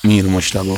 میر مجتبی.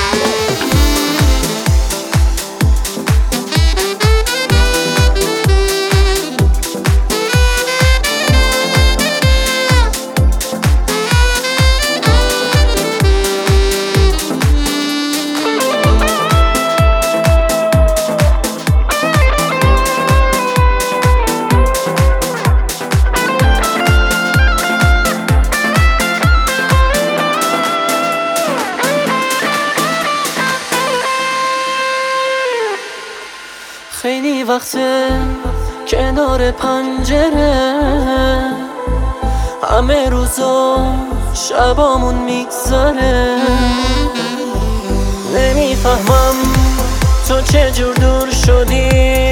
خیلی وقته کنار پنجره همه روزا شبامون میگذره، نمیفهمم تو چجور دور شدی.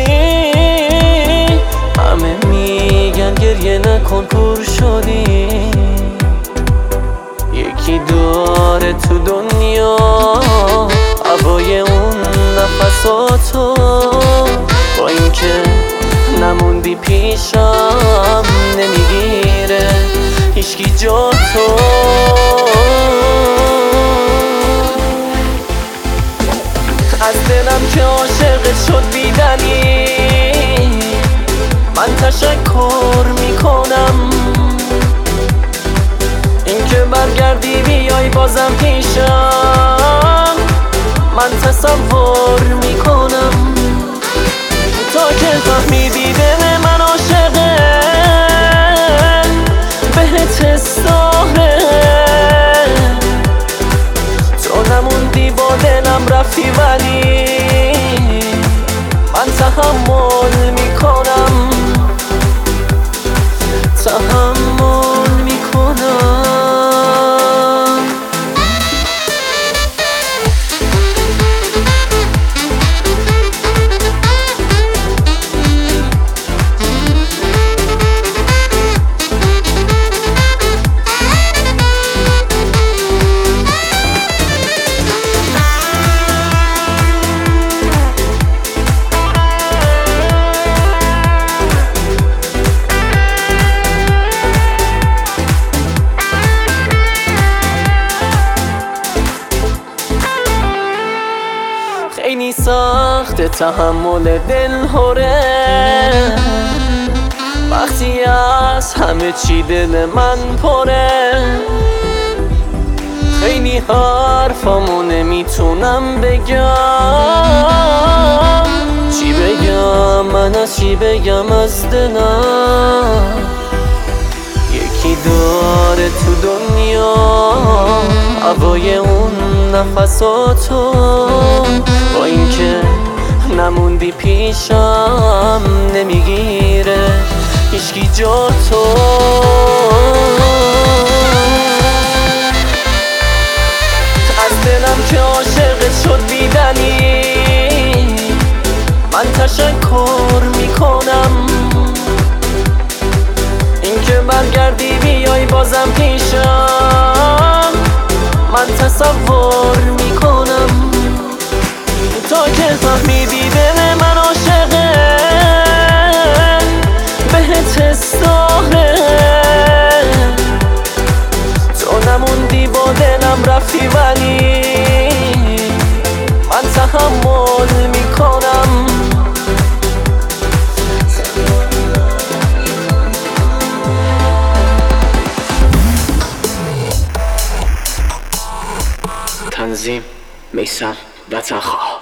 همه میگن گریه نکن کور شدی. یکی داره تو دنیا هوای اون نفساتو، با اینکه نموندی پیشم نمیگیره هیچکی جا تو. از دلم که عاشقت شد بیدنی، من تشکر میکنم اینکه برگردی بیای بازم پیشم. من تصور میکنم تا که فهمیدی دل من عاشقه، بهت استاره. تو نموندی با دلم رفتی، ولی من تحمل میکنم، تحمل میکنم. خیلی سخت تحمل دل هره، وقتی از همه چی دل من پره. خیلی حرفامو نمیتونم بگم، چی بگم من از چی بگم از دلم. یکی داره تو دنیا هوای اون نفساتو، با اینکه نموندی پیشم نمیگیره هیچکی جا تو. از دلم که عاشقت شد بیدنی، من تشکر میکنم اینکه برگردی بیای بازم پیشم. من تصور میکنم تا که فهمیدی دل من عاشقه، بهت استاره. تو نموندی با دلم رفتی، ولی من تحمل میکنم. تنظیم میثم وطنخواه.